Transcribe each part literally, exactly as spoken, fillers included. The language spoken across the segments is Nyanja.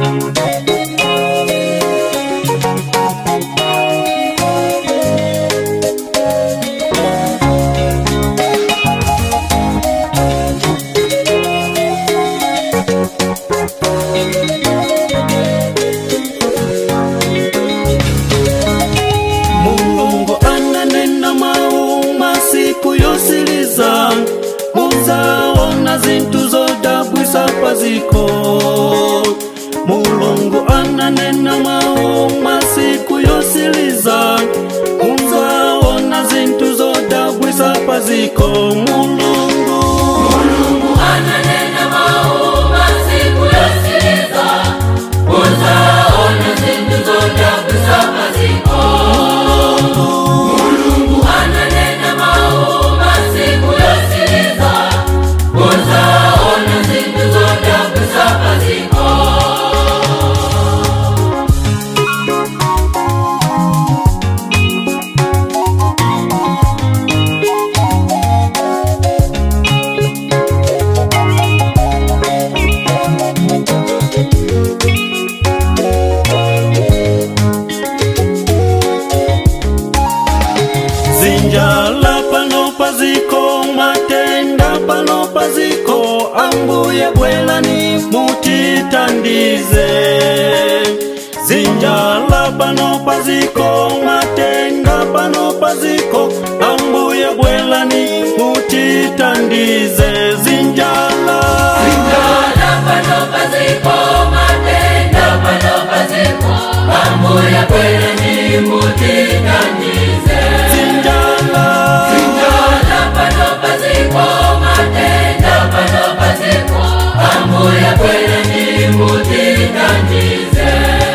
Mulungu ananena mau masiku yosiliza, muzaona zintu zodabwisa paziko. Mulungu ananena mau masiku yosiliza, muzaona zintu zodabwisa paziko. Mulungu Mulungu ananena mau masiku yosiliza, muzaona zintu zodabwisa paziko. Mulungu ananena mau masiku yosiliza, muzaona zintu zodabwisa paziko. Zinjala pano paziko, matenda pano paziko, ambuye bwelani mutitandize. Zinjala pano paziko, matenda pano paziko, ambuye bwelani mutitandize. Zinjala Zinjala pano paziko, matenda pano paziko, ambuye bwelani mutitandize. Zinjala pano paziko, matenda pano paziko, ambuye bwelani mutitandize.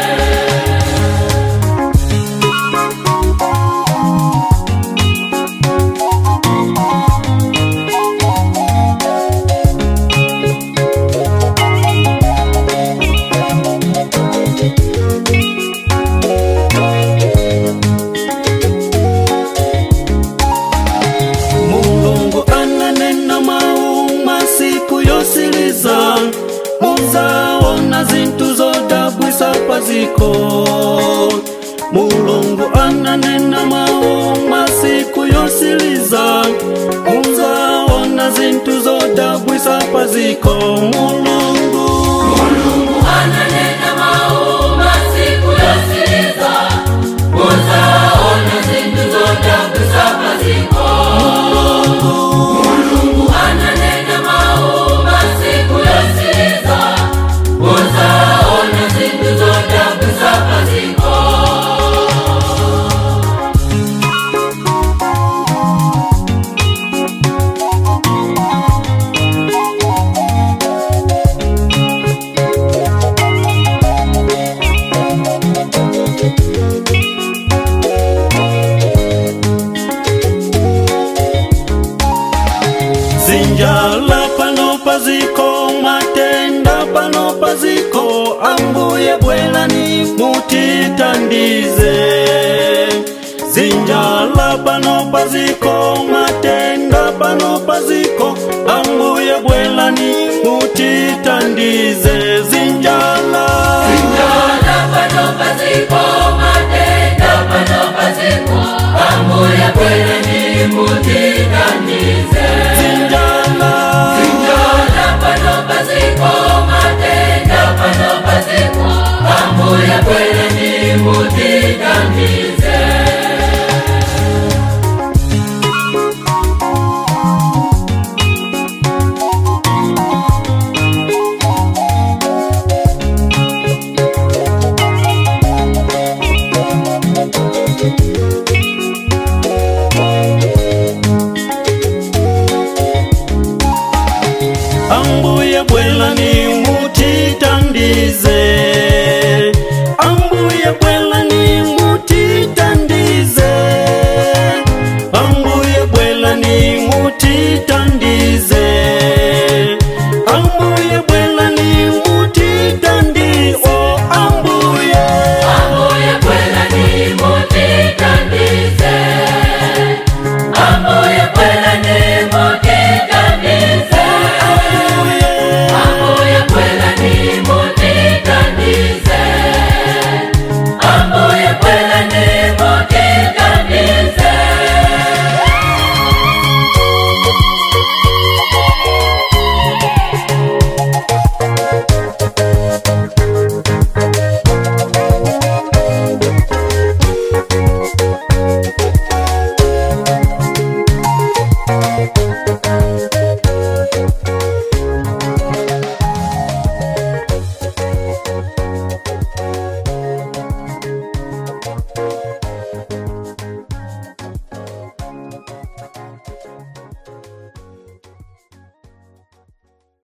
Mulungu ananena mau masiku yosiliza, muzaona zintu zodabwisa paziko. Mulungu ananena mau masiku yosiliza, muzaona zintu zodabwisa paziko. Mulungu Mulungu ananena mau masiku yosiliza, muzaona zintu zodabwisa paziko. Mulungu ananena mau masiku yosiliza, muzaona zintu zodabwisa paziko. Zinjala pano paziko, matenda pano paziko, ambuye bwelani mutitandize. Zinjala pano paziko, matenda pano paziko, ambuye bwelani mutitandize. Zinjala Zinjala pano paziko, matenda pano paziko, ambuye bwelani mutitandize.